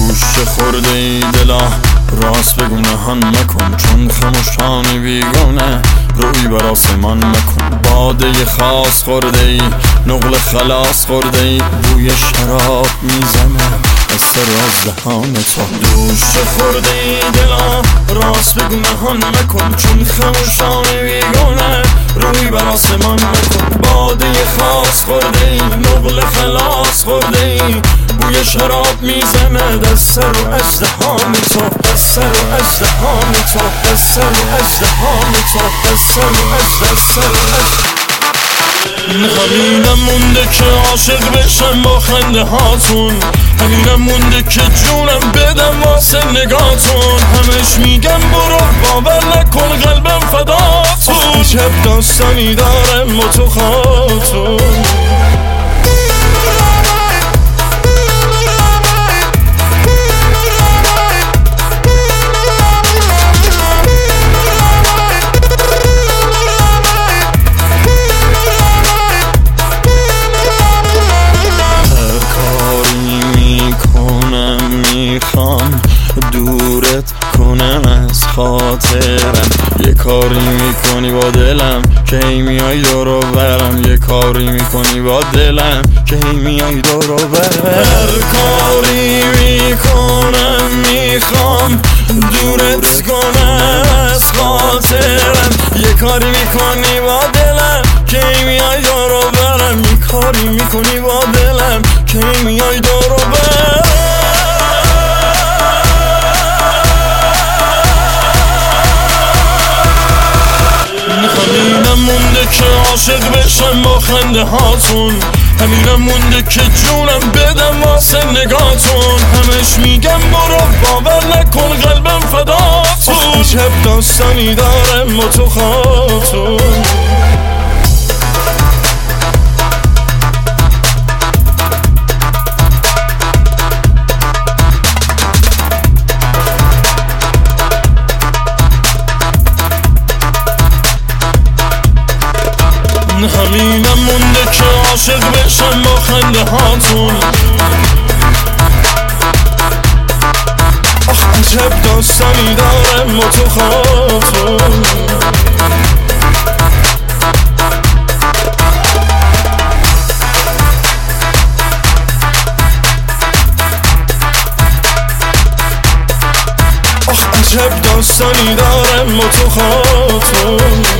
گوشه خورده ای دلا راست بگو نهان مکن، چون خموشانی بیگانه روی بر آسمان مکن. باده خاص خورده ای، نقل خلاص خورده ای، بوی شراب میزنه از سر و از دهان تو. دوشه خورده ای دلا راست بگو نهان مکن، چون خموشانی بیگانه روی بر آسمان مکن. باده خاص خورده ای، نقل خلاص خورده ای، بوی شراب میزنه دست سر و ازدهان تو، دست سر و ازدهان تو، دست سر و ازدهان تو، دست سر و ازدهان. همینم مونده که عاشق بشم با خنده هاتون، همینم مونده که جونم بدم واسه نگاتون. همش میگم برو باور نکن قلبم فداتون، عجب داستانی دارم با تو خاتون. دورت کنم از خاطرم، یه کاری میکنی با دلم که هی میای دورو برم، یه کاری میکنی با دلم که هی میای دورو برم. هر کاری میکنم میخوام دورت کنم از خاطرم، یه کاری میکنی با دلم که هی میای دورو برم، یه کاری میکنی با دلم که هی میای دورو برم. همینم مونده که عاشق بشم با خنده هاتون، همینم مونده که جونم بدم واسه نگاتون. همش میگم برو باور نکن قلبم فداتون، عجب داستانی دارم با تو خاتون. همینم مونده که عاشق بشم با خنده هاتون، آخ عجب داستانی دارم با تو خاتون. آخ عجب داستانی دارم با تو خاتون.